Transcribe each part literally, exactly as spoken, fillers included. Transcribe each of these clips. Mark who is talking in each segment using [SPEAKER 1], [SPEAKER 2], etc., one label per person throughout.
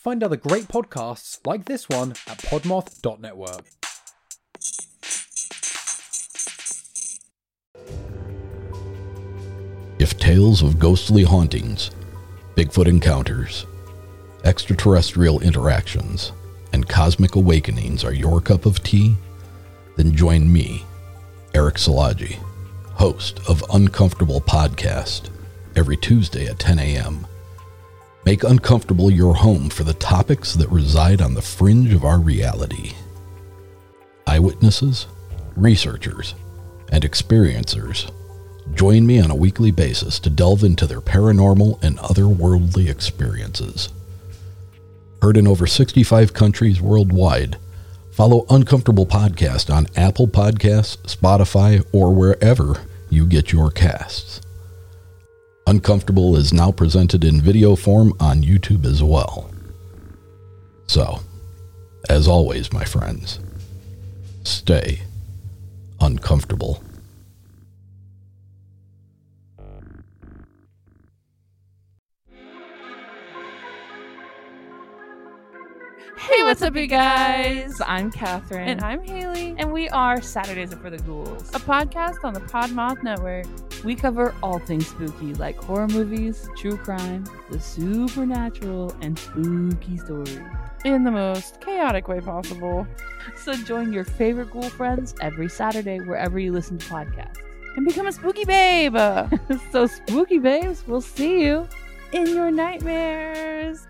[SPEAKER 1] Find other great podcasts like this one at podmoth dot network.
[SPEAKER 2] If tales of ghostly hauntings, Bigfoot encounters, extraterrestrial interactions, and cosmic awakenings are your cup of tea, then join me, Eric Szilagyi, host of Uncomfortable Podcast, every Tuesday at ten a.m. Make Uncomfortable your home for the topics that reside on the fringe of our reality. Eyewitnesses, researchers, and experiencers join me on a weekly basis to delve into their paranormal and otherworldly experiences. Heard in over sixty-five countries worldwide, follow Uncomfortable Podcast on Apple Podcasts, Spotify, or wherever you get your casts. Uncomfortable is now presented in video form on YouTube as well. So, as always, my friends, stay uncomfortable.
[SPEAKER 3] Hey, what's up, you guys? I'm Catherine.
[SPEAKER 4] And I'm Haley.
[SPEAKER 3] And we are Saturdays Are for the Ghouls,
[SPEAKER 4] A podcast on the Podmoth Network.
[SPEAKER 3] We cover all things spooky, like horror movies, true crime, the supernatural, and spooky stories.
[SPEAKER 4] In the most chaotic way possible.
[SPEAKER 3] So join your favorite ghoul friends every Saturday wherever you listen to podcasts.
[SPEAKER 4] And become a spooky babe.
[SPEAKER 3] So spooky babes, we'll see you
[SPEAKER 4] in your nightmares.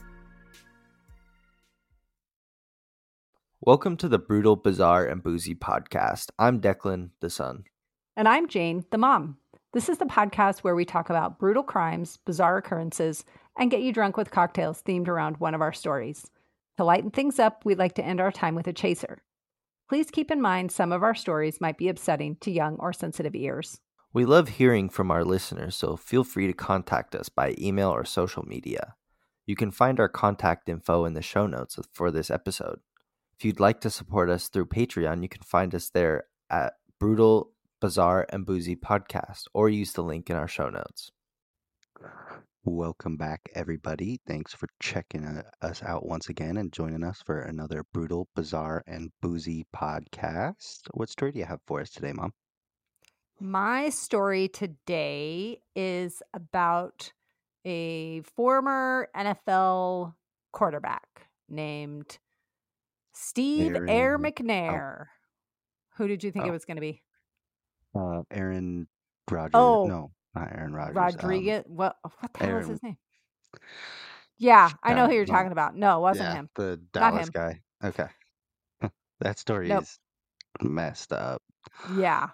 [SPEAKER 5] Welcome to the Brutal, Bizarre, and Boozy podcast. I'm Declan, the son.
[SPEAKER 6] And I'm Jane, the mom. This is the podcast where we talk about brutal crimes, bizarre occurrences, and get you drunk with cocktails themed around one of our stories. To lighten things up, we'd like to end our time with a chaser. Please keep in mind some of our stories might be upsetting to young or sensitive ears.
[SPEAKER 5] We love hearing from our listeners, so feel free to contact us by email or social media. You can find our contact info in the show notes for this episode. If you'd like to support us through Patreon, you can find us there at Brutal, Bizarre, and Boozy Podcast, or use the link in our show notes.
[SPEAKER 7] Welcome back, everybody. Thanks for checking us out once again and joining us for another Brutal, Bizarre, and Boozy podcast. What story do you have for us today, Mom?
[SPEAKER 6] My story today is about a former N F L quarterback named Steve
[SPEAKER 7] Aaron-
[SPEAKER 6] Air McNair.
[SPEAKER 7] oh.
[SPEAKER 6] Who did you think
[SPEAKER 7] Oh.
[SPEAKER 6] it was going to be?
[SPEAKER 7] Uh, Aaron Rodgers.
[SPEAKER 6] Oh.
[SPEAKER 7] No, not Aaron Rodgers.
[SPEAKER 6] Rodriguez. what? What the hell is
[SPEAKER 7] Aaron-
[SPEAKER 6] his name? Yeah, I know
[SPEAKER 7] No,
[SPEAKER 6] who you're
[SPEAKER 7] no.
[SPEAKER 6] talking about. No, it
[SPEAKER 7] Um,
[SPEAKER 6] wasn't
[SPEAKER 7] yeah,
[SPEAKER 6] him.
[SPEAKER 7] the
[SPEAKER 6] Not
[SPEAKER 7] Dallas
[SPEAKER 6] him.
[SPEAKER 7] guy. Okay. That story
[SPEAKER 6] Nope.
[SPEAKER 7] is messed up.
[SPEAKER 6] Yeah.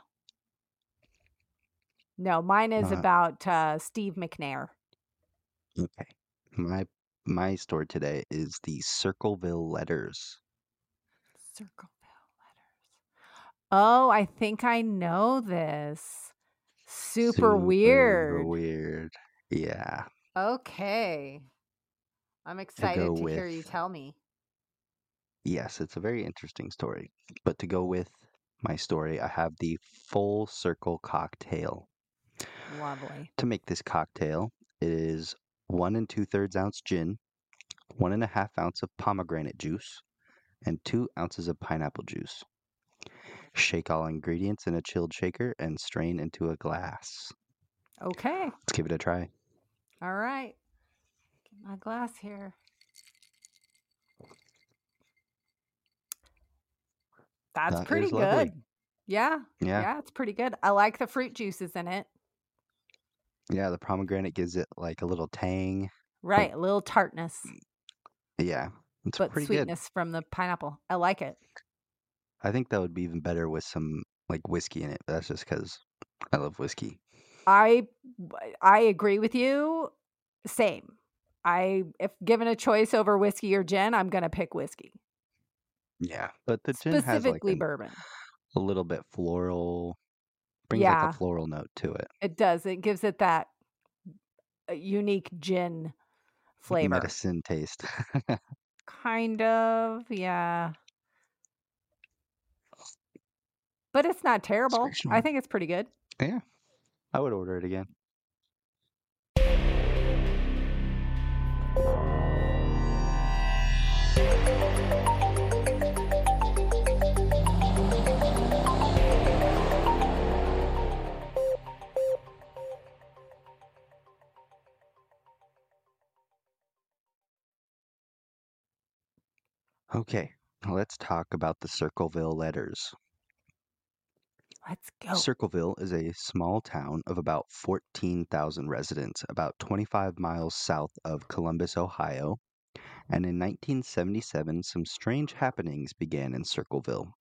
[SPEAKER 6] No, mine is
[SPEAKER 7] Uh,
[SPEAKER 6] about uh, Steve McNair.
[SPEAKER 7] Okay. My my story today is the Circleville Letters.
[SPEAKER 6] Circleville letters. Oh, I think I know this. Super, weird.
[SPEAKER 7] Weird. Yeah.
[SPEAKER 6] Okay. I'm excited
[SPEAKER 7] go
[SPEAKER 6] to hear you
[SPEAKER 7] with-
[SPEAKER 6] tell me.
[SPEAKER 7] Yes, it's a very interesting story. But to go with my story, I have the Full Circle Cocktail.
[SPEAKER 6] Lovely.
[SPEAKER 7] To make this cocktail, it is one and two thirds ounce gin, one and a half ounce of pomegranate juice, and two ounces of pineapple juice. Shake all ingredients in a chilled shaker and strain into a glass.
[SPEAKER 6] Okay.
[SPEAKER 7] Let's give it a try.
[SPEAKER 6] All right. Get my glass here. That's
[SPEAKER 7] That
[SPEAKER 6] pretty
[SPEAKER 7] is lovely.
[SPEAKER 6] good. Yeah.
[SPEAKER 7] Yeah.
[SPEAKER 6] Yeah, it's pretty good. I like the fruit juices in it.
[SPEAKER 7] Yeah, the pomegranate gives it like a little tang.
[SPEAKER 6] Right. A little tartness,
[SPEAKER 7] Yeah, it's
[SPEAKER 6] but
[SPEAKER 7] pretty good.
[SPEAKER 6] sweetness from the pineapple. I like it.
[SPEAKER 7] I think that would be even better with some like whiskey in it. But that's just because I love whiskey.
[SPEAKER 6] I I agree with you. Same. I if given a choice over whiskey or gin, I'm gonna pick whiskey.
[SPEAKER 7] Yeah, but the gin has like
[SPEAKER 6] Specifically
[SPEAKER 7] an-
[SPEAKER 6] bourbon.
[SPEAKER 7] a little bit floral, brings like
[SPEAKER 6] Yeah.
[SPEAKER 7] a floral note to it.
[SPEAKER 6] It does. It gives it that uh, unique gin flavor.
[SPEAKER 7] Medicine taste.
[SPEAKER 6] Kind of, yeah. But it's not terrible. I
[SPEAKER 7] strong.
[SPEAKER 6] think it's pretty good.
[SPEAKER 7] Yeah, I would order it again. Okay, let's talk about the Circleville letters.
[SPEAKER 6] Let's go.
[SPEAKER 7] Circleville is a small town of about fourteen thousand residents, about twenty-five miles south of Columbus, Ohio. And in nineteen seventy-seven, some strange happenings began in Circleville.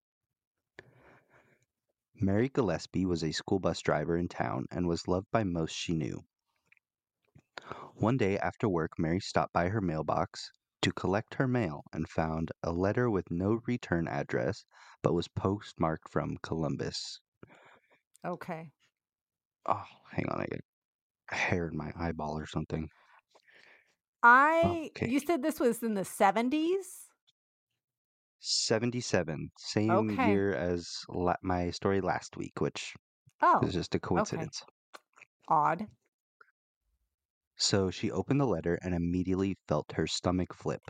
[SPEAKER 7] Mary Gillespie was a school bus driver in town and was loved by most she knew. One day after work, Mary stopped by her mailbox to collect her mail and found a letter with no return address, but was postmarked from Columbus.
[SPEAKER 6] Okay.
[SPEAKER 7] Oh, hang on, I get hair in my eyeball or something.
[SPEAKER 6] I,
[SPEAKER 7] Okay.
[SPEAKER 6] you said this was in the seventies?
[SPEAKER 7] seventy-seven, same
[SPEAKER 6] Okay.
[SPEAKER 7] year as la- my story last week, which
[SPEAKER 6] Oh,
[SPEAKER 7] is just a coincidence.
[SPEAKER 6] odd.
[SPEAKER 7] So she opened the letter and immediately felt her stomach flip.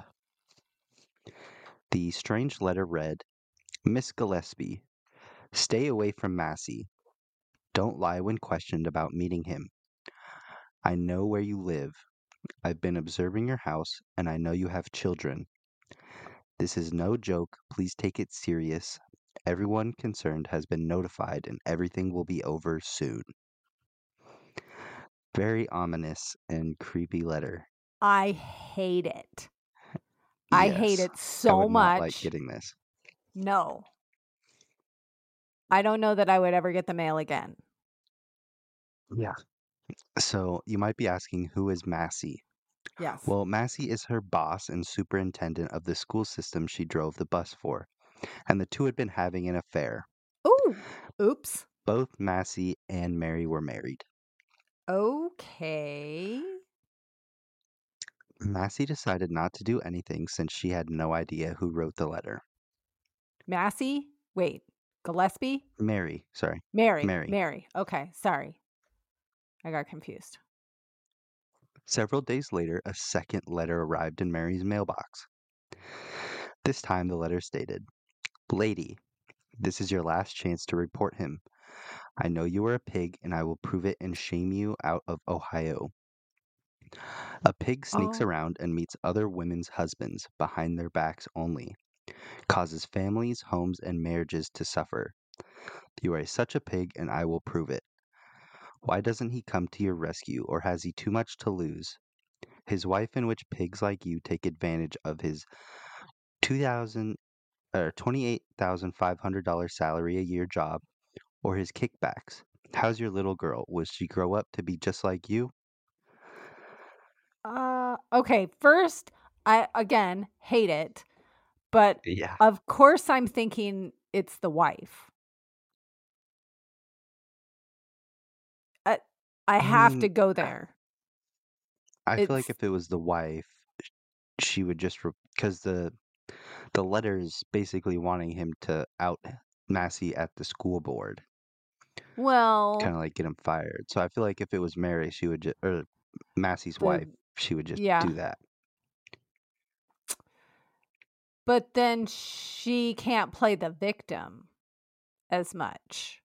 [SPEAKER 7] The strange letter read, Miss Gillespie, stay away from Massey. Don't lie when questioned about meeting him. I know where you live. I've been observing your house, and I know you have children. This is no joke. Please take it serious. Everyone concerned has been notified, and everything will be over soon. Very ominous and creepy letter.
[SPEAKER 6] I hate it. I hate
[SPEAKER 7] Yes,
[SPEAKER 6] it
[SPEAKER 7] I
[SPEAKER 6] so
[SPEAKER 7] would
[SPEAKER 6] much.
[SPEAKER 7] not like getting this.
[SPEAKER 6] No. I don't know that I would ever get the mail again.
[SPEAKER 7] Yeah. So you might be asking, who is Massey?
[SPEAKER 6] Yes.
[SPEAKER 7] Well, Massey is her boss and superintendent of the school system she drove the bus for, and the two had been having an affair.
[SPEAKER 6] Ooh. Oops.
[SPEAKER 7] Both Massey and Mary were married.
[SPEAKER 6] Okay.
[SPEAKER 7] Massey decided not to do anything since she had no idea who wrote the letter.
[SPEAKER 6] Massey? Wait. Gillespie?
[SPEAKER 7] Mary, sorry.
[SPEAKER 6] Mary.
[SPEAKER 7] Mary.
[SPEAKER 6] Mary. Okay. Sorry. I got confused.
[SPEAKER 7] Several days later, a second letter arrived in Mary's mailbox. This time the letter stated, Lady, this is your last chance to report him. I know you are a pig, and I will prove it and shame you out of Ohio. A pig sneaks
[SPEAKER 6] Oh.
[SPEAKER 7] around and meets other women's husbands behind their backs only, causes families, homes, and marriages to suffer. You are such a pig, and I will prove it. Why doesn't he come to your rescue, or has he too much to lose? His wife, in which pigs like you take advantage of his two thousand or twenty-eight thousand five hundred dollars salary a year job, or his kickbacks. How's your little girl? Will she grow up to be just like you?
[SPEAKER 6] Uh okay, first I again hate it. But
[SPEAKER 7] Yeah.
[SPEAKER 6] of course I'm thinking it's the wife. I, I have
[SPEAKER 7] Mm,
[SPEAKER 6] to go there.
[SPEAKER 7] I feel like
[SPEAKER 6] It's-
[SPEAKER 7] if it was the wife, sh- she would just because the the letter's basically wanting him to out Massey at the school board,
[SPEAKER 6] Well,
[SPEAKER 7] kind of like get him fired. So I feel like if it was Mary, she would just or Massey's
[SPEAKER 6] The-
[SPEAKER 7] wife, she would just
[SPEAKER 6] yeah.
[SPEAKER 7] do that.
[SPEAKER 6] but then she can't play the victim as much.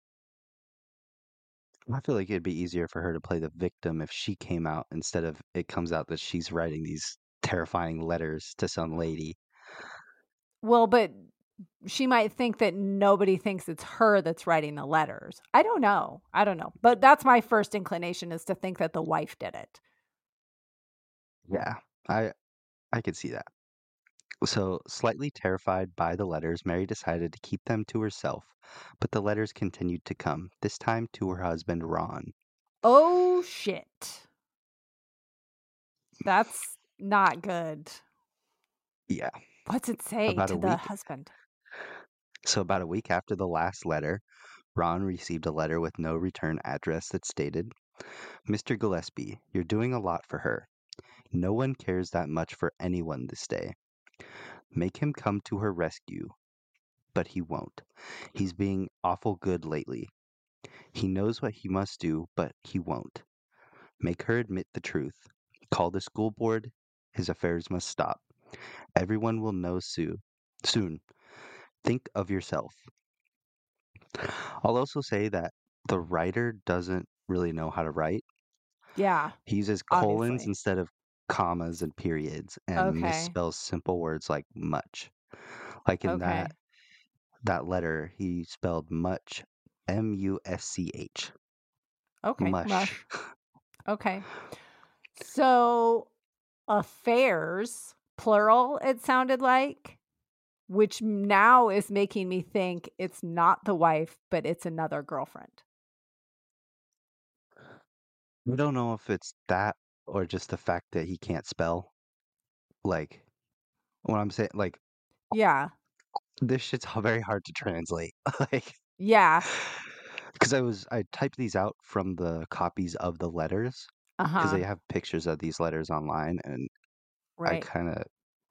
[SPEAKER 7] I feel like it'd be easier for her to play the victim if she came out instead of it comes out that she's writing these terrifying letters to some lady.
[SPEAKER 6] Well, but she might think that nobody thinks it's her that's writing the letters. I don't know. I don't know. But that's my first inclination is to think that the wife did it.
[SPEAKER 7] Yeah, I I could see that. So, slightly terrified by the letters, Mary decided to keep them to herself, but the letters continued to come, this time to her husband, Ron.
[SPEAKER 6] Oh, shit. That's not good.
[SPEAKER 7] Yeah.
[SPEAKER 6] What's it say
[SPEAKER 7] About
[SPEAKER 6] to
[SPEAKER 7] a
[SPEAKER 6] the
[SPEAKER 7] week-
[SPEAKER 6] husband?
[SPEAKER 7] So, about a week after the last letter, Ron received a letter with no return address that stated, Mister Gillespie, you're doing a lot for her. No one cares that much for anyone this day. Make him come to her rescue. But he won't. He's being awful good lately. He knows what he must do, but he won't. Make her admit the truth. Call the school board. His affairs must stop. Everyone will know soon. Soon. Think of yourself. I'll also say that the writer doesn't really know how to write.
[SPEAKER 6] Yeah.
[SPEAKER 7] He uses colons
[SPEAKER 6] Obviously.
[SPEAKER 7] instead of commas and periods and
[SPEAKER 6] Okay.
[SPEAKER 7] misspells simple words like much. Like in
[SPEAKER 6] Okay.
[SPEAKER 7] that that letter, he spelled much, M U S C H.
[SPEAKER 6] Okay.
[SPEAKER 7] Mush.
[SPEAKER 6] Mush. Okay. So affairs, plural, it sounded like, which now is making me think it's not the wife, but it's another girlfriend.
[SPEAKER 7] We don't know if it's that or just the fact that he can't spell. Like, what I'm saying, like,
[SPEAKER 6] Yeah.
[SPEAKER 7] this shit's h- very hard to translate. Like,
[SPEAKER 6] Yeah.
[SPEAKER 7] because I was, I typed these out from the copies of the letters because
[SPEAKER 6] Uh-huh.
[SPEAKER 7] they have pictures of these letters online, and I
[SPEAKER 6] Right.
[SPEAKER 7] kind of,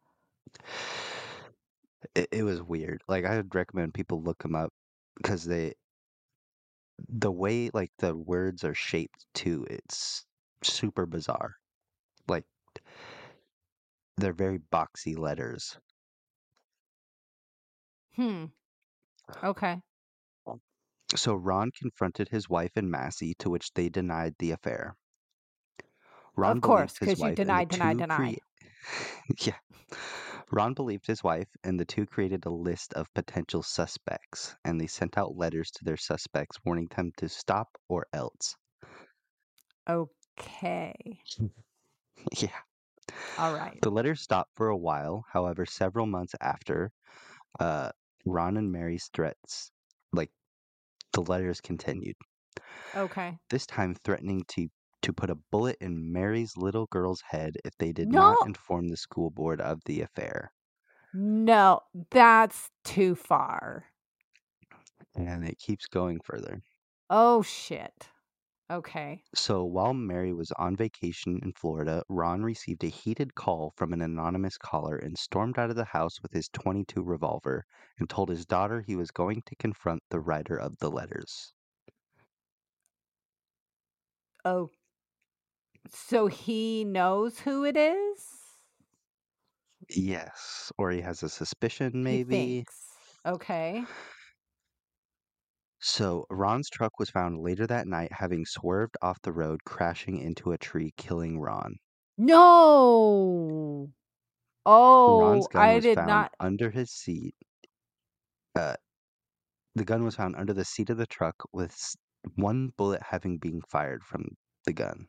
[SPEAKER 7] it, it was weird. Like, I would recommend people look them up because they, the way like the words are shaped too, it's super bizarre. Like, they're very boxy letters.
[SPEAKER 6] Hmm. Okay.
[SPEAKER 7] So Ron confronted his wife and Massey, to which they denied the affair. Ron
[SPEAKER 6] Of course,
[SPEAKER 7] believed his
[SPEAKER 6] because you
[SPEAKER 7] wife and
[SPEAKER 6] deny,
[SPEAKER 7] the
[SPEAKER 6] deny,
[SPEAKER 7] two
[SPEAKER 6] deny.
[SPEAKER 7] crea- yeah. Ron believed his wife, and the two created a list of potential suspects, and they sent out letters to their suspects warning them to stop or else.
[SPEAKER 6] Okay.
[SPEAKER 7] Yeah.
[SPEAKER 6] All right.
[SPEAKER 7] The letters stopped for a while. However, several months after, uh, Ron and Mary's threats, like the letters continued.
[SPEAKER 6] Okay.
[SPEAKER 7] This time threatening to to put a bullet in Mary's little girl's head if they did
[SPEAKER 6] No.
[SPEAKER 7] not inform the school board of the affair.
[SPEAKER 6] No, that's too far.
[SPEAKER 7] And it keeps going further.
[SPEAKER 6] Oh, shit. Okay.
[SPEAKER 7] So while Mary was on vacation in Florida, Ron received a heated call from an anonymous caller and stormed out of the house with his twenty-two revolver and told his daughter he was going to confront the writer of the letters.
[SPEAKER 6] Oh, so he knows who it is?
[SPEAKER 7] Yes, or he has a suspicion,
[SPEAKER 6] He
[SPEAKER 7] maybe.
[SPEAKER 6] thinks. Okay.
[SPEAKER 7] So Ron's truck was found later that night, having swerved off the road, crashing into a tree, killing Ron.
[SPEAKER 6] No.
[SPEAKER 7] Ron's
[SPEAKER 6] Oh,
[SPEAKER 7] gun
[SPEAKER 6] I
[SPEAKER 7] was
[SPEAKER 6] did
[SPEAKER 7] found
[SPEAKER 6] not.
[SPEAKER 7] under his seat. Uh, the gun was found under the seat of the truck, with s- one bullet having been fired from the gun.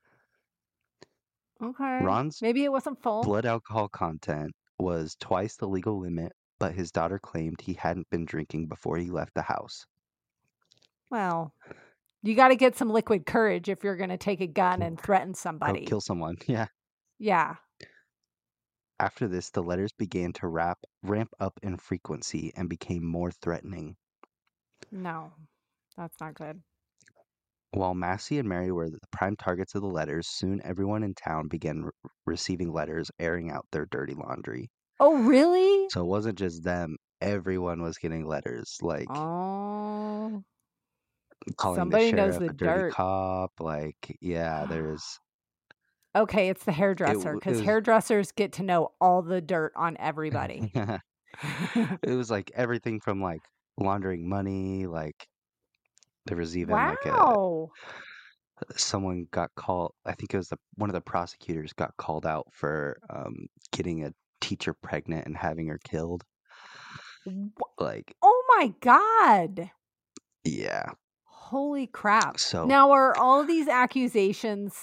[SPEAKER 6] Okay.
[SPEAKER 7] Ron's
[SPEAKER 6] Maybe it wasn't full.
[SPEAKER 7] blood alcohol content was twice the legal limit, but his daughter claimed he hadn't been drinking before he left the house.
[SPEAKER 6] Well, you got to get some liquid courage if you're going to take a gun and threaten
[SPEAKER 7] Go
[SPEAKER 6] somebody.
[SPEAKER 7] kill someone. Yeah.
[SPEAKER 6] Yeah.
[SPEAKER 7] After this, the letters began to wrap, ramp up in frequency and became more threatening.
[SPEAKER 6] No, that's not good.
[SPEAKER 7] While Massey and Mary were the prime targets of the letters, soon everyone in town began re- receiving letters airing out their dirty laundry.
[SPEAKER 6] Oh, really?
[SPEAKER 7] So it wasn't just them. Everyone was getting letters, like
[SPEAKER 6] Oh,
[SPEAKER 7] calling
[SPEAKER 6] somebody
[SPEAKER 7] the
[SPEAKER 6] knows
[SPEAKER 7] sheriff
[SPEAKER 6] the
[SPEAKER 7] a dirty
[SPEAKER 6] dirt.
[SPEAKER 7] cop. Like, yeah, there's...
[SPEAKER 6] Okay, it's the
[SPEAKER 7] It,
[SPEAKER 6] hairdresser
[SPEAKER 7] w- it
[SPEAKER 6] because
[SPEAKER 7] was...
[SPEAKER 6] hairdressers get to know all the dirt on everybody.
[SPEAKER 7] It was like everything from like laundering money, like there was even like a
[SPEAKER 6] Wow.
[SPEAKER 7] someone got called. I think it was the one of the prosecutors got called out for um, getting a teacher pregnant and having her killed.
[SPEAKER 6] Wh-
[SPEAKER 7] Like,
[SPEAKER 6] Oh my God.
[SPEAKER 7] yeah.
[SPEAKER 6] Holy crap.
[SPEAKER 7] So
[SPEAKER 6] Now, are all these accusations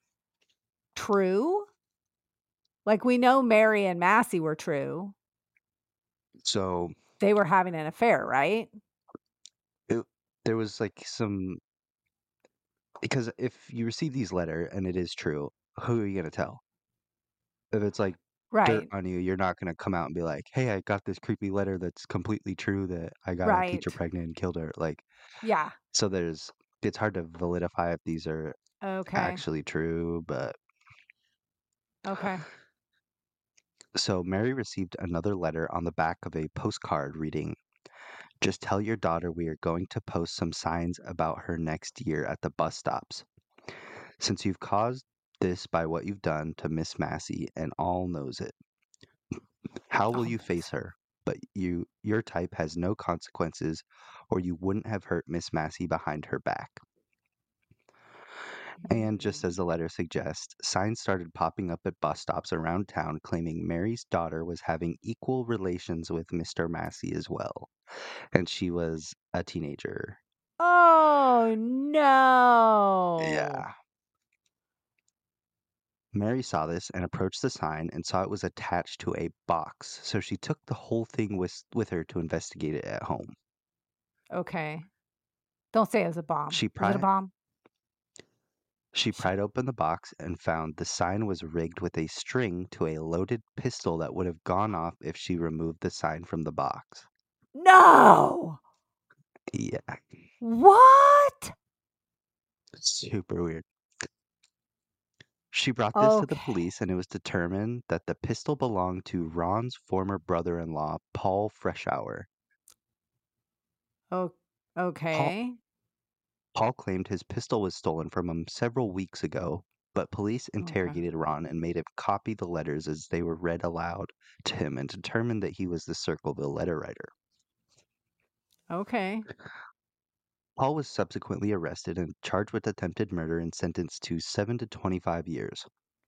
[SPEAKER 6] true? Like, we know Mary and Massey were true.
[SPEAKER 7] so
[SPEAKER 6] They were having an affair, right?
[SPEAKER 7] it, there was like some because if you receive these letter and it is true, who are you gonna tell? If it's like dirt
[SPEAKER 6] Right.
[SPEAKER 7] on you, you're not gonna come out and be like, "Hey, I got this creepy letter that's completely true that I got a teacher
[SPEAKER 6] Right.
[SPEAKER 7] pregnant and killed her." Like,
[SPEAKER 6] Yeah.
[SPEAKER 7] so there's it's hard to validify if these are
[SPEAKER 6] Okay.
[SPEAKER 7] actually true, but
[SPEAKER 6] Okay.
[SPEAKER 7] so Mary received another letter on the back of a postcard reading, "Just tell your daughter we are going to post some signs about her next year at the bus stops. Since you've caused this by what you've done to Miss Massey and all knows it. How will
[SPEAKER 6] Oh,
[SPEAKER 7] you face her? But you your type has no consequences, or you wouldn't have hurt Miss Massey behind her back." And just as the letter suggests, signs started popping up at bus stops around town claiming Mary's daughter was having equal relations with Mister Massey as well. And she was a teenager.
[SPEAKER 6] Oh, no.
[SPEAKER 7] Yeah. Mary saw this and approached the sign and saw it was attached to a box, so she took the whole thing with, with her to investigate it at home.
[SPEAKER 6] Okay. Don't say it was a bomb.
[SPEAKER 7] She
[SPEAKER 6] Was it
[SPEAKER 7] pried,
[SPEAKER 6] a bomb?
[SPEAKER 7] she pried open the box and found the sign was rigged with a string to a loaded pistol that would have gone off if she removed the sign from the box.
[SPEAKER 6] No.
[SPEAKER 7] Yeah,
[SPEAKER 6] What?
[SPEAKER 7] super weird. She brought this to the
[SPEAKER 6] Okay.
[SPEAKER 7] police, and it was determined that the pistol belonged to Ron's former brother-in-law, Paul Freshour.
[SPEAKER 6] Oh,
[SPEAKER 7] Paul,
[SPEAKER 6] okay.
[SPEAKER 7] Paul claimed his pistol was stolen from him several weeks ago, but police
[SPEAKER 6] Okay.
[SPEAKER 7] interrogated Ron and made him copy the letters as they were read aloud to him and determined that he was the Circleville letter writer.
[SPEAKER 6] Okay.
[SPEAKER 7] Paul was subsequently arrested and charged with attempted murder and sentenced to seven to twenty-five years.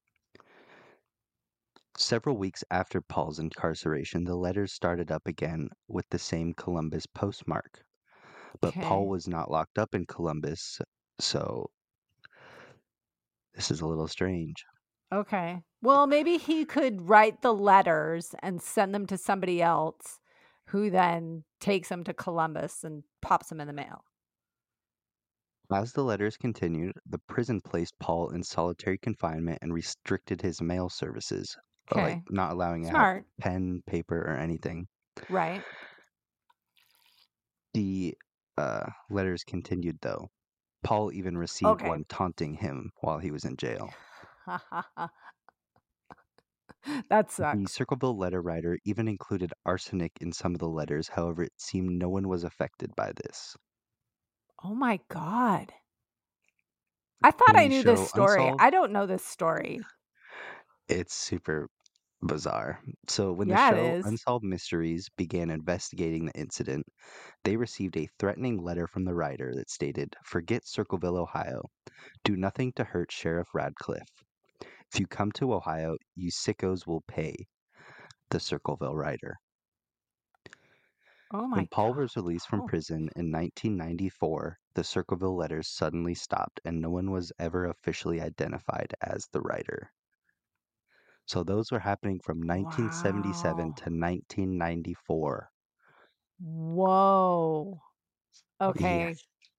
[SPEAKER 7] Several weeks after Paul's incarceration, the letters started up again with the same Columbus postmark. But Paul
[SPEAKER 6] Okay.
[SPEAKER 7] was not locked up in Columbus, so this is a little strange.
[SPEAKER 6] Okay. Well, maybe he could write the letters and send them to somebody else who then takes them to Columbus and pops them in the mail.
[SPEAKER 7] As the letters continued, the prison placed Paul in solitary confinement and restricted his mail services, uh, like
[SPEAKER 6] Okay.
[SPEAKER 7] not allowing to have
[SPEAKER 6] Smart.
[SPEAKER 7] pen, paper, or anything.
[SPEAKER 6] Right.
[SPEAKER 7] The uh, letters continued, though. Paul even received
[SPEAKER 6] Okay.
[SPEAKER 7] one taunting him while he was in jail.
[SPEAKER 6] That
[SPEAKER 7] The
[SPEAKER 6] sucks.
[SPEAKER 7] Circleville letter writer even included arsenic in some of the letters, however, it seemed no one was affected by this.
[SPEAKER 6] Oh my God. I thought
[SPEAKER 7] When
[SPEAKER 6] I
[SPEAKER 7] the
[SPEAKER 6] knew this
[SPEAKER 7] show
[SPEAKER 6] story.
[SPEAKER 7] Unsolved,
[SPEAKER 6] I don't know this story.
[SPEAKER 7] it's super bizarre. So, when the
[SPEAKER 6] Yeah, it
[SPEAKER 7] show
[SPEAKER 6] is.
[SPEAKER 7] Unsolved Mysteries began investigating the incident, they received a threatening letter from the writer that stated, "Forget Circleville, Ohio. Do nothing to hurt Sheriff Radcliffe. If you come to Ohio, you sickos will pay." The Circleville writer.
[SPEAKER 6] Oh
[SPEAKER 7] When
[SPEAKER 6] my
[SPEAKER 7] Paul
[SPEAKER 6] God.
[SPEAKER 7] was released from
[SPEAKER 6] Oh.
[SPEAKER 7] prison in nineteen ninety-four, the Circleville letters suddenly stopped and no one was ever officially identified as the writer. So those were happening from nineteen seventy-seven
[SPEAKER 6] Wow.
[SPEAKER 7] to nineteen ninety-four.
[SPEAKER 6] Whoa.
[SPEAKER 7] Yeah.
[SPEAKER 6] Okay.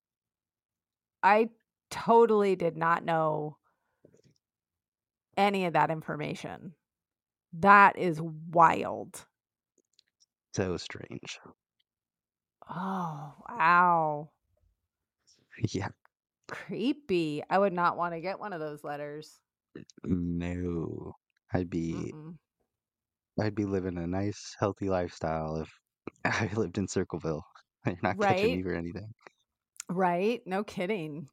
[SPEAKER 6] I totally did not know any of that information. That is wild.
[SPEAKER 7] So strange.
[SPEAKER 6] Oh, wow.
[SPEAKER 7] Yeah.
[SPEAKER 6] Creepy. I would not want to get one of those letters.
[SPEAKER 7] No. I'd be
[SPEAKER 6] Mm-mm.
[SPEAKER 7] I'd be living a nice, healthy lifestyle if I lived in Circleville. You're not catching me
[SPEAKER 6] Right?
[SPEAKER 7] for anything.
[SPEAKER 6] Right? No kidding.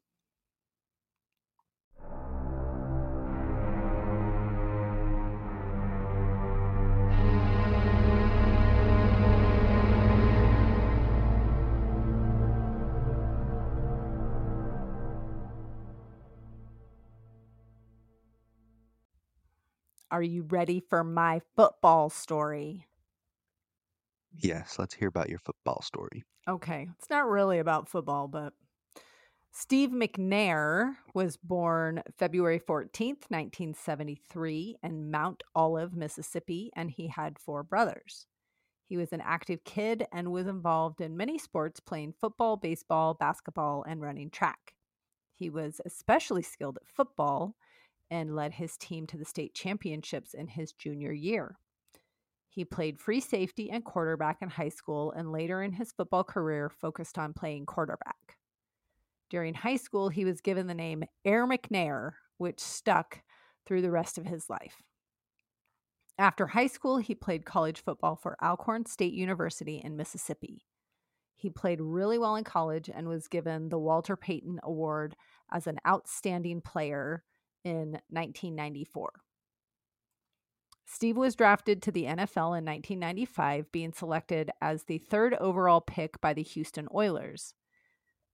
[SPEAKER 6] Are you ready for my football story?
[SPEAKER 7] Yes, let's hear about your football story.
[SPEAKER 6] Okay, it's not really about football, but Steve McNair was born February fourteenth, nineteen seventy-three, in Mount Olive, Mississippi, and he had four brothers. He was an active kid and was involved in many sports, playing football, baseball, basketball, and running track. He was especially skilled at football and led his team to the state championships in his junior year. He played free safety and quarterback in high school, and later in his football career focused on playing quarterback. During high school, he was given the name Air McNair, which stuck through the rest of his life. After high school, he played college football for Alcorn State University in Mississippi. He played really well in college and was given the Walter Payton Award as an outstanding player in nineteen ninety-four. Steve was drafted to the N F L in nineteen ninety-five, being selected as the third overall pick by the Houston Oilers.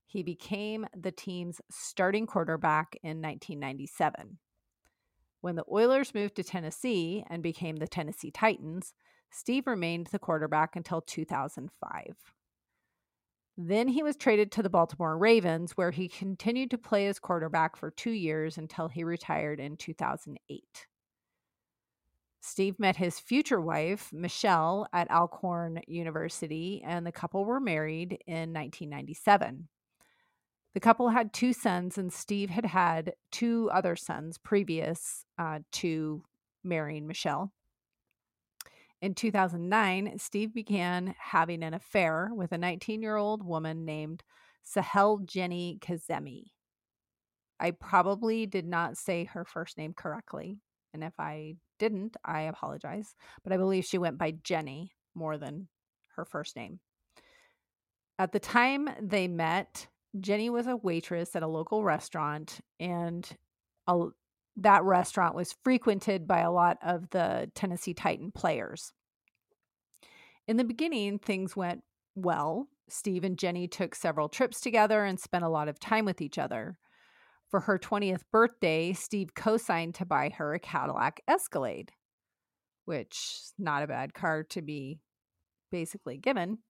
[SPEAKER 6] He became the team's starting quarterback in nineteen ninety-seven. When the Oilers moved to Tennessee and became the Tennessee Titans, Steve remained the quarterback until two thousand five. Then he was traded to the Baltimore Ravens, where he continued to play as quarterback for two years until he retired in two thousand eight. Steve met his future wife, Michelle, at Alcorn University, and the couple were married in nineteen ninety-seven. The couple had two sons, and Steve had had two other sons previous uh, to marrying Michelle. In two thousand nine, Steve began having an affair with a nineteen-year-old woman named Sahel Jenny Kazemi. I probably did not say her first name correctly, and if I didn't, I apologize. But I believe she went by Jenny more than her first name. At the time they met, Jenny was a waitress at a local restaurant, and a, that restaurant was frequented by a lot of the Tennessee Titan players. In the beginning, things went well. Steve and Jenny took several trips together and spent a lot of time with each other. For her twentieth birthday, Steve co-signed to buy her a Cadillac Escalade, which is not a bad car to be basically given.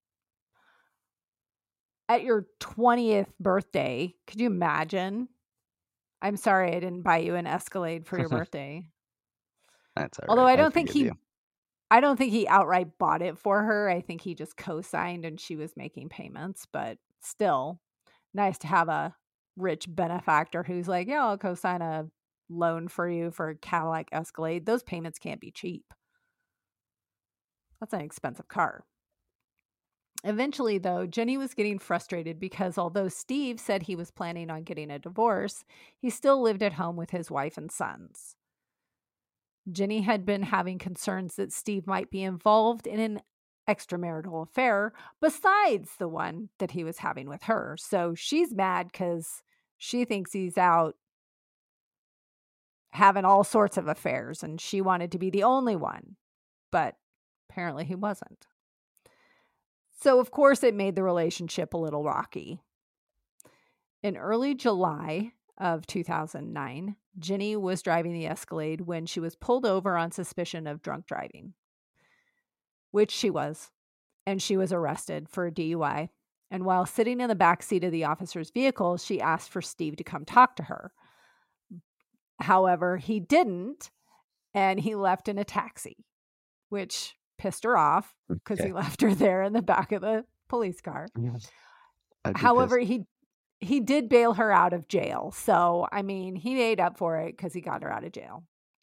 [SPEAKER 6] At your twentieth birthday, could you imagine? I'm sorry I didn't buy you an Escalade for your birthday.
[SPEAKER 7] That's all
[SPEAKER 6] Although
[SPEAKER 7] right.
[SPEAKER 6] I don't think
[SPEAKER 7] forgive
[SPEAKER 6] he
[SPEAKER 7] you.
[SPEAKER 6] I don't think he outright bought it for her. I think he just co-signed and she was making payments, but still nice to have a rich benefactor who's like, yeah, I'll co-sign a loan for you for a Cadillac Escalade. Those payments can't be cheap. That's an expensive car. Eventually, though, Jenny was getting frustrated because although Steve said he was planning on getting a divorce, he still lived at home with his wife and sons. Jenny had been having concerns that Steve might be involved in an extramarital affair besides the one that he was having with her. So she's mad because she thinks he's out having all sorts of affairs and she wanted to be the only one, but apparently he wasn't. So, of course, it made the relationship a little rocky. In early July of two thousand nine, Jenny was driving the Escalade when she was pulled over on suspicion of drunk driving, which she was, and she was arrested for a D U I. And while sitting in the back seat of the officer's vehicle, she asked for Steve to come talk to her. However, he didn't, and he left in a taxi, which pissed her off because
[SPEAKER 7] Okay.
[SPEAKER 6] he left her there in the back of the police car.
[SPEAKER 7] I'd be
[SPEAKER 6] However,
[SPEAKER 7] pissed.
[SPEAKER 6] he he did bail her out of jail. So, I mean, he made up for it because he got her out of jail.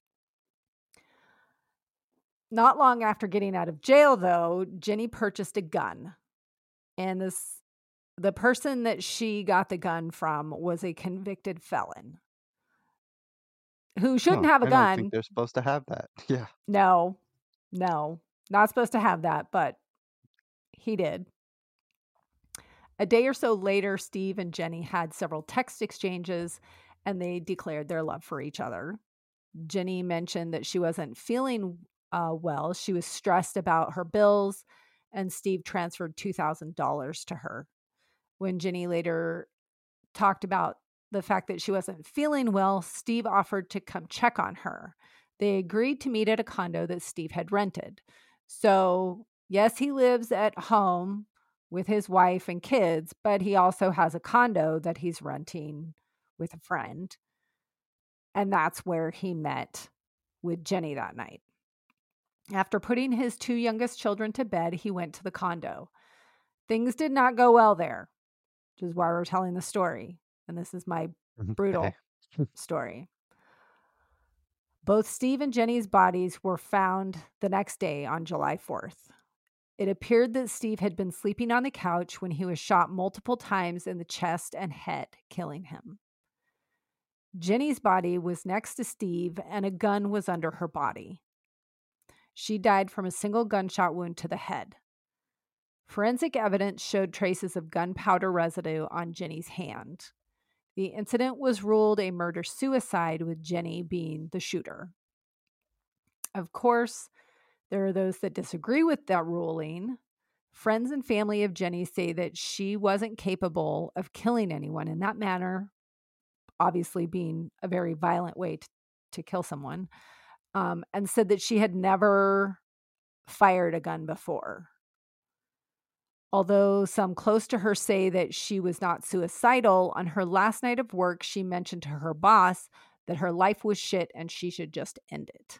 [SPEAKER 6] Not long after getting out of jail, though, Jenny purchased a gun. And this the person that she got the gun from was a convicted felon who shouldn't
[SPEAKER 7] Huh,
[SPEAKER 6] have a
[SPEAKER 7] I don't
[SPEAKER 6] gun.
[SPEAKER 7] think they're supposed to have that. Yeah.
[SPEAKER 6] No, no, not supposed to have that, but he did. A day or so later, Steve and Jenny had several text exchanges and they declared their love for each other. Jenny mentioned that she wasn't feeling uh, well. She was stressed about her bills, and Steve transferred two thousand dollars to her. When Jenny later talked about the fact that she wasn't feeling well, Steve offered to come check on her. They agreed to meet at a condo that Steve had rented. So, yes, he lives at home with his wife and kids, but he also has a condo that he's renting with a friend. And that's where he met with Jenny that night. After putting his two youngest children to bed, he went to the condo. Things did not go well there, which is why we're telling the story. And this is my brutal
[SPEAKER 7] Okay.
[SPEAKER 6] story. Both Steve and Jenny's bodies were found the next day on July fourth. It appeared that Steve had been sleeping on the couch when he was shot multiple times in the chest and head, killing him. Jenny's body was next to Steve, and a gun was under her body. She died from a single gunshot wound to the head. Forensic evidence showed traces of gunpowder residue on Jenny's hand. The incident was ruled a murder-suicide, with Jenny being the shooter. Of course, there are those that disagree with that ruling. Friends and family of Jenny say that she wasn't capable of killing anyone in that manner, obviously being a very violent way to, to kill someone, um, and said that she had never fired a gun before. Although some close to her say that she was not suicidal, on her last night of work, she mentioned to her boss that her life was shit and she should just end it.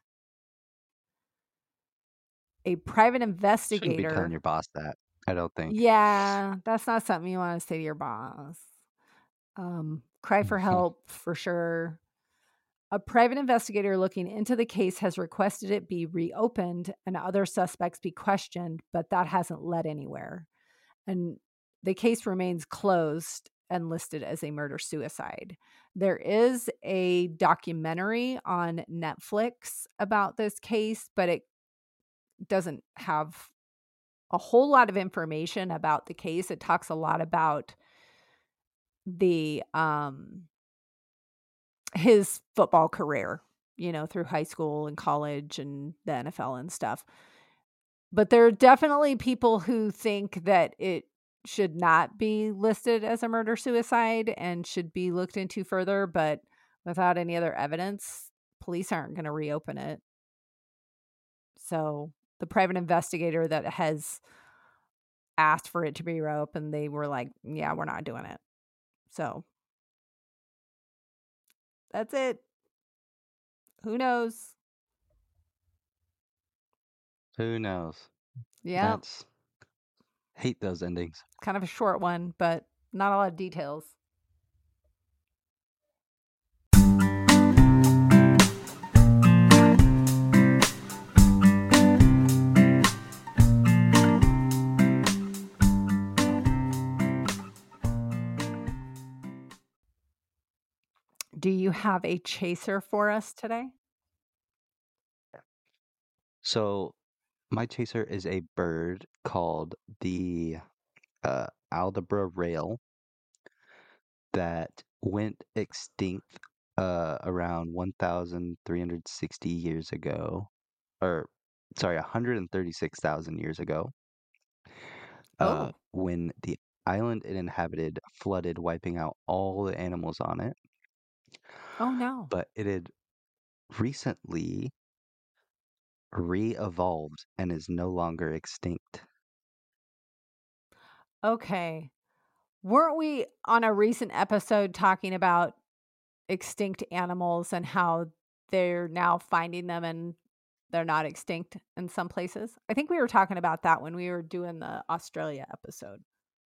[SPEAKER 6] A private
[SPEAKER 7] Shouldn't be
[SPEAKER 6] investigator.
[SPEAKER 7] telling your boss that, I don't think.
[SPEAKER 6] Yeah, that's not something you want to say to your boss. Um, cry for help for sure. A private investigator looking into the case has requested it be reopened and other suspects be questioned, but that hasn't led anywhere. And the case remains closed and listed as a murder-suicide. There is a documentary on Netflix about this case, but it doesn't have a whole lot of information about the case. It talks a lot about the um his football career, you know, through high school and college and the N F L and stuff. But there are definitely people who think that it should not be listed as a murder-suicide and should be looked into further, but without any other evidence, police aren't going to reopen it. So the private investigator that has asked for it to be reopened, they were like, yeah, we're not doing it. So that's it. Who knows?
[SPEAKER 7] Who knows?
[SPEAKER 6] Yeah,
[SPEAKER 7] That's hate those endings.
[SPEAKER 6] kind of a short one, but not a lot of details. Do you have a chaser for us today?
[SPEAKER 7] So my chaser is a bird called the uh, Aldabra rail that went extinct uh, around one thousand three hundred sixty years ago, or sorry, one hundred thirty-six thousand years ago, uh,
[SPEAKER 6] Oh.
[SPEAKER 7] when the island it inhabited flooded, wiping out all the animals on it.
[SPEAKER 6] Oh, no.
[SPEAKER 7] But it had recently re-evolved and is no longer extinct.
[SPEAKER 6] Okay. Weren't we on a recent episode talking about extinct animals and how they're now finding them and they're not extinct in some places? I think we were talking about that when we were doing the Australia episode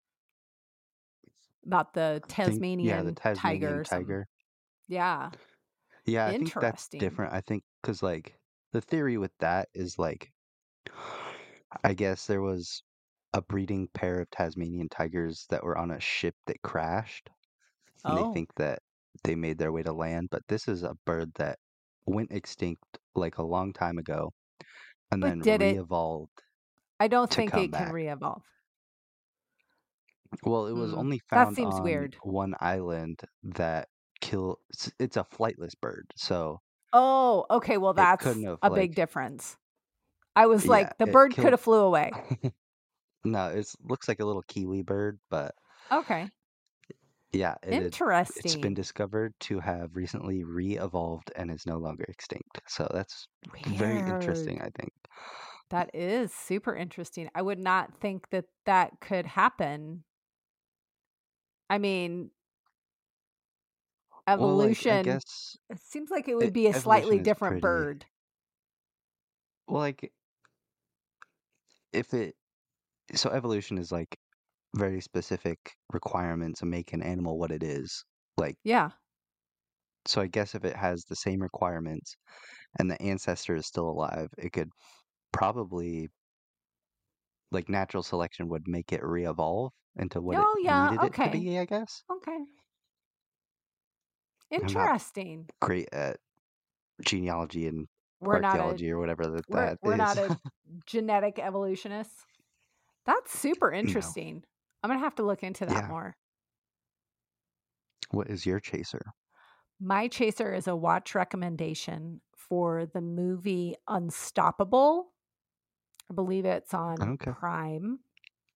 [SPEAKER 6] about the
[SPEAKER 7] I think-
[SPEAKER 6] Tasmanian,
[SPEAKER 7] yeah, the
[SPEAKER 6] tiger.
[SPEAKER 7] Tasmanian
[SPEAKER 6] or something.
[SPEAKER 7] tiger.
[SPEAKER 6] Yeah.
[SPEAKER 7] Yeah, I think that's
[SPEAKER 6] Interesting.
[SPEAKER 7] different. I think because like the theory with that is like, I guess there was a breeding pair of Tasmanian tigers that were on a ship that crashed, and
[SPEAKER 6] Oh.
[SPEAKER 7] they think that they made their way to land. But this is a bird that went extinct like a long time ago, and
[SPEAKER 6] But
[SPEAKER 7] then
[SPEAKER 6] did it-
[SPEAKER 7] re-evolved.
[SPEAKER 6] I don't
[SPEAKER 7] to
[SPEAKER 6] think
[SPEAKER 7] come
[SPEAKER 6] it can
[SPEAKER 7] back.
[SPEAKER 6] re-evolve.
[SPEAKER 7] Well, it was
[SPEAKER 6] Hmm,
[SPEAKER 7] only
[SPEAKER 6] that
[SPEAKER 7] found
[SPEAKER 6] seems
[SPEAKER 7] on
[SPEAKER 6] weird.
[SPEAKER 7] one island that kill. It's, it's a flightless bird, so
[SPEAKER 6] Oh, okay. Well,
[SPEAKER 7] It
[SPEAKER 6] that's
[SPEAKER 7] couldn't have,
[SPEAKER 6] a big
[SPEAKER 7] like-
[SPEAKER 6] difference. I was
[SPEAKER 7] Yeah,
[SPEAKER 6] like, the
[SPEAKER 7] it
[SPEAKER 6] bird could
[SPEAKER 7] killed-
[SPEAKER 6] have flew away.
[SPEAKER 7] no, it looks like a little kiwi bird, but
[SPEAKER 6] Okay.
[SPEAKER 7] yeah, it had-
[SPEAKER 6] Interesting.
[SPEAKER 7] it's been discovered to have recently re-evolved and is no longer extinct. So that's very interesting,
[SPEAKER 6] Weird.
[SPEAKER 7] I think.
[SPEAKER 6] That is super interesting. I would not think that that could happen. I mean,
[SPEAKER 7] Well, like,
[SPEAKER 6] evolution,
[SPEAKER 7] I guess.
[SPEAKER 6] it seems like it would
[SPEAKER 7] it-
[SPEAKER 6] be a slightly
[SPEAKER 7] evolution is
[SPEAKER 6] different
[SPEAKER 7] pretty-
[SPEAKER 6] bird.
[SPEAKER 7] Well, like, if it. So evolution is like very specific requirements to make an animal what it is. Like,
[SPEAKER 6] Yeah.
[SPEAKER 7] so I guess if it has the same requirements and the ancestor is still alive, it could probably, like, natural selection would make it re-evolve into what
[SPEAKER 6] Oh,
[SPEAKER 7] it
[SPEAKER 6] yeah,
[SPEAKER 7] needed it
[SPEAKER 6] okay.
[SPEAKER 7] to be, I guess.
[SPEAKER 6] Okay.
[SPEAKER 7] not-
[SPEAKER 6] Interesting.
[SPEAKER 7] Great at genealogy and
[SPEAKER 6] We're not a
[SPEAKER 7] archaeology or whatever that,
[SPEAKER 6] we're,
[SPEAKER 7] that
[SPEAKER 6] we're
[SPEAKER 7] is.
[SPEAKER 6] not a genetic evolutionist. That's super interesting. I'm gonna have to look into that
[SPEAKER 7] Yeah.
[SPEAKER 6] more.
[SPEAKER 7] What is your chaser?
[SPEAKER 6] My chaser is a watch recommendation for the movie Unstoppable. I believe it's on
[SPEAKER 7] Okay.
[SPEAKER 6] Prime.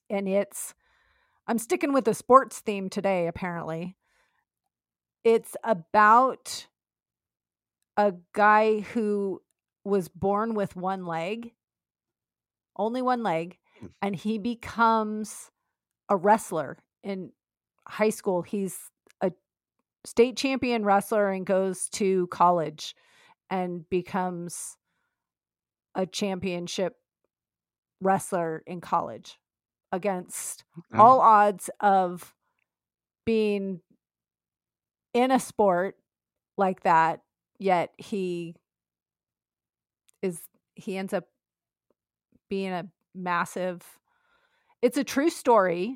[SPEAKER 6] and it's, I'm sticking with the sports theme today, apparently. It's about a guy who was born with one leg, only one leg, and he becomes a wrestler in high school. He's a state champion wrestler and goes to college and becomes a championship wrestler in college against
[SPEAKER 7] Oh.
[SPEAKER 6] all odds of being in a sport like that. Yet he is, he ends up being a massive, it's a true story.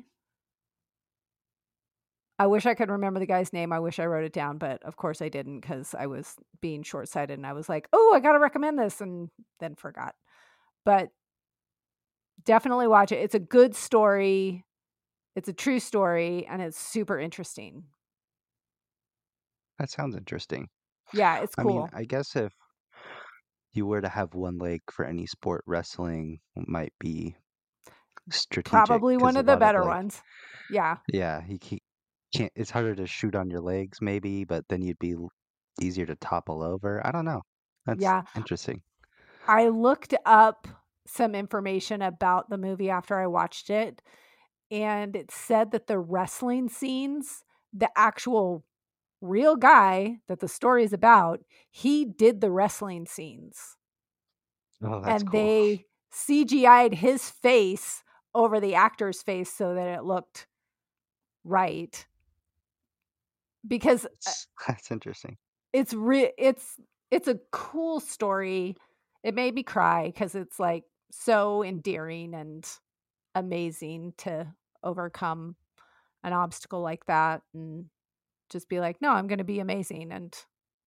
[SPEAKER 6] I wish I could remember the guy's name. I wish I wrote it down, but of course I didn't because I was being short-sighted and I was like, oh, I got to recommend this, and then forgot. But definitely watch it. It's a good story. It's a true story, and it's super interesting.
[SPEAKER 7] That sounds interesting.
[SPEAKER 6] Yeah, it's
[SPEAKER 7] I
[SPEAKER 6] cool.
[SPEAKER 7] mean, I guess if you were to have one leg for any sport, wrestling might be strategic.
[SPEAKER 6] Probably
[SPEAKER 7] 'cause
[SPEAKER 6] one
[SPEAKER 7] a
[SPEAKER 6] of the
[SPEAKER 7] lot
[SPEAKER 6] better
[SPEAKER 7] like,
[SPEAKER 6] ones. Yeah.
[SPEAKER 7] Yeah, he he can't. It's harder to shoot on your legs, maybe, but then you'd be l- easier to topple over. I don't know. That's
[SPEAKER 6] Yeah.
[SPEAKER 7] interesting.
[SPEAKER 6] I looked up some information about the movie after I watched it, and it said that the wrestling scenes, the actual real guy that the story is about, he did the wrestling scenes.
[SPEAKER 7] Oh, that's
[SPEAKER 6] And
[SPEAKER 7] cool.
[SPEAKER 6] they C G I'd his face over the actor's face so that it looked right. Because uh,
[SPEAKER 7] That's, that's interesting.
[SPEAKER 6] it's re- it's it's a cool story. It made me cry because it's like so endearing and amazing to overcome an obstacle like that and just be like, no, I'm going to be amazing. And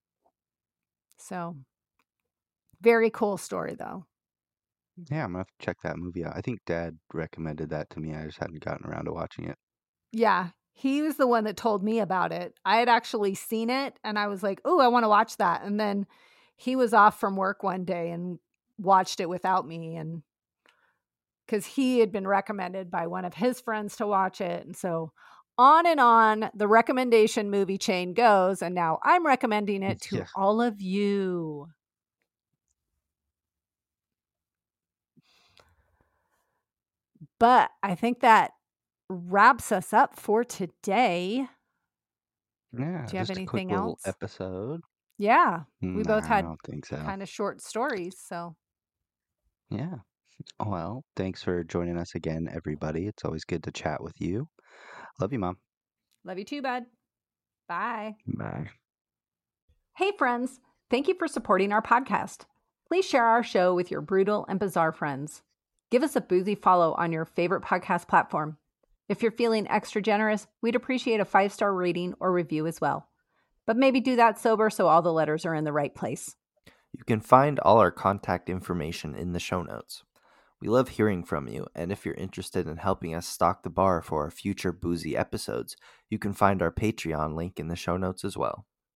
[SPEAKER 6] so very cool story though.
[SPEAKER 7] Yeah, I'm gonna have to check that movie out. I think Dad recommended that to me. I just hadn't gotten around to watching it.
[SPEAKER 6] Yeah, he was the one that told me about it. I had actually seen it and I was like, oh, I want to watch that. And then he was off from work one day and watched it without me. And because he had been recommended by one of his friends to watch it. And so on and on the recommendation movie chain goes. And now I'm recommending it to
[SPEAKER 7] Yeah.
[SPEAKER 6] all of you. But I think that wraps us up for today.
[SPEAKER 7] Yeah,
[SPEAKER 6] Do you have
[SPEAKER 7] just a quick
[SPEAKER 6] anything
[SPEAKER 7] little
[SPEAKER 6] else?
[SPEAKER 7] episode.
[SPEAKER 6] Yeah, we both
[SPEAKER 7] Nah,
[SPEAKER 6] had
[SPEAKER 7] I don't think so.
[SPEAKER 6] kind of short stories. So
[SPEAKER 7] Yeah. Well, thanks for joining us again, everybody. It's always good to chat with you. Love you, Mom.
[SPEAKER 6] love you too, bud. Bye.
[SPEAKER 7] Bye.
[SPEAKER 6] Hey, friends. Thank you for supporting our podcast. Please share our show with your brutal and bizarre friends. Give us a boozy follow on your favorite podcast platform. If you're feeling extra generous, we'd appreciate a five-star rating or review as well. But maybe do that sober so all the letters are in the right place.
[SPEAKER 5] You can find all our contact information in the show notes. We love hearing from you, and if you're interested in helping us stock the bar for our future boozy episodes, you can find our Patreon link in the show notes as well.